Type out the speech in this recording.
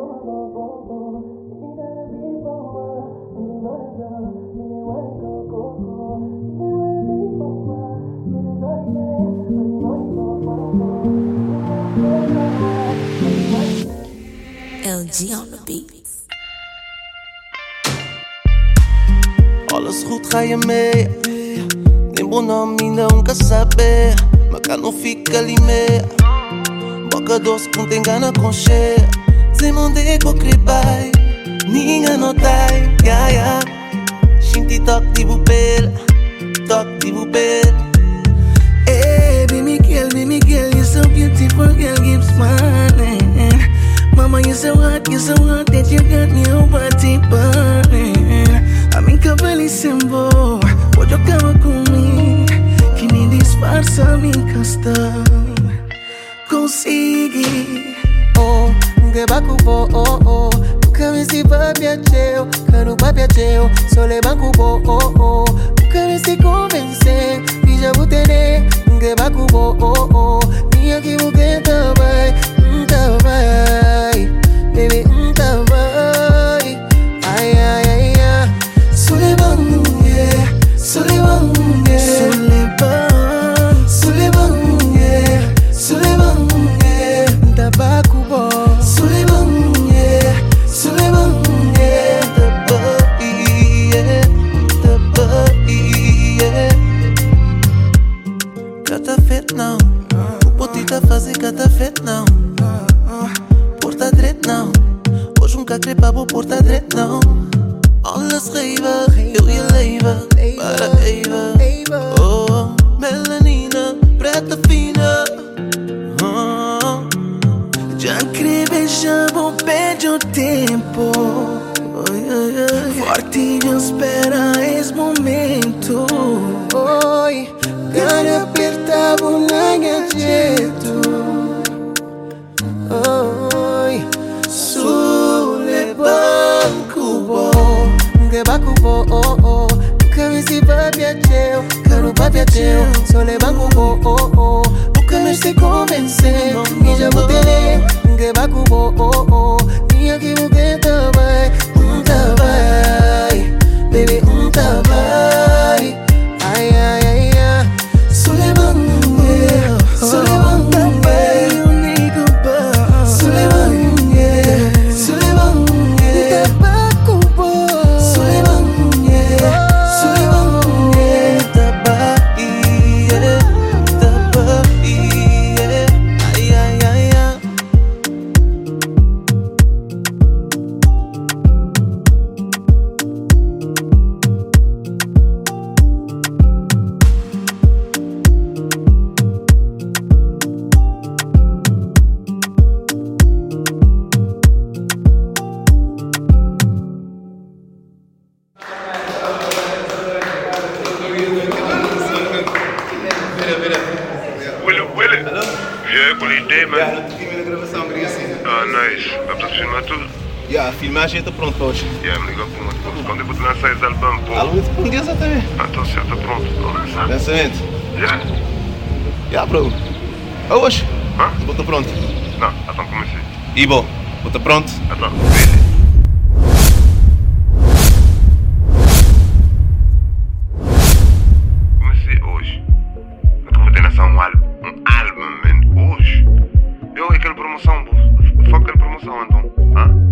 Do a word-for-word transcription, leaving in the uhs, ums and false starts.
L G on the beat. Alles goed, ga je mee? Tempo na mina, nunca saber. Mas cá não fica ali meia. Boca doce com tem gana com cheia. Se monde com cribai, ninguém notai. Ya ya, shinti toque de bupel, toque de bupel. Hey, be Miguel, be Miguel, you're so beautiful, girl, keep smiling. Mama, you're so hot, you're so hot that you got me your body burning. I'm incabalíssimo, pode acabar comigo, que nem disfarça me encostar. Consegui. Oh, que bacubo, oh oh. Nunca me si va piaceo, caro va piaceo. Sole bacubo, oh oh. Nunca me si convence, ni já butene. Que bacubo, oh oh. Ni aqui o que tá vai, tá vai. Baby, tá vai. Ai, ai, ai, ai. Sole bang, yeah. Sole bang, yeah. Sole bang, Sole bang, yeah. Sole bang, yeah. tabaco bom. Sole bang, yeah. Sole bang, yeah. The body, yeah. The body, yeah. Cata fet não. O potita fazer cata fet não. Porta direito não. Hoje nunca crepa vou porta direito não. Alles reiva, eu e a leiva. Para Eva. Oh, melanina, preta fina. Oh. Já crevejamos, perde o tempo. Oi, oi, oi. Forte de espera esse momento. Oi, Cara apertava o jeito. oi. Sule banco bom. Que banco bom, oh oh. Nunca me si va piaceo, caro va piaceo. Sole banco bom, oh oh. Nunca me si convence, ni já butene. Que banco bom, oh oh. Ni aqui o que tá vai, tá vai. Baby, tá vai. Ai, ai, ai, ai. Sole banco, yeah. Sole banco, yeah. Sole banco, yeah. Sole banco, yeah. Tabaco bom. Sole banco, yeah. Sole banco, yeah. Tabai, yeah. Tabai, yeah. Ai, ai, ai, ai. Willy, Willy. Hallo? Ja, ik wil idee, man. Ja, dat is de gravação, queria sim. Ah, nice. Dá pra filmar tudo? Ja, a filmagem está pronta hoje. Ja, me liga com uma coisa. Quando eu vou lançar esse álbum, pô. Algo de um dia já também. Ah, então certo, pronto. Vou lançar. Lançamento. Já? Ja, bro. Hoje? Hã? Bota pronto. Não, então comecei. Ibo, bota pronto. Então, Willy. Comecei hoje. Eu que vou ter lançar um álbum. Um álbum, man. Hoje. Eu, aquela promoção, pô. Foca aquela promoção, então. Hã?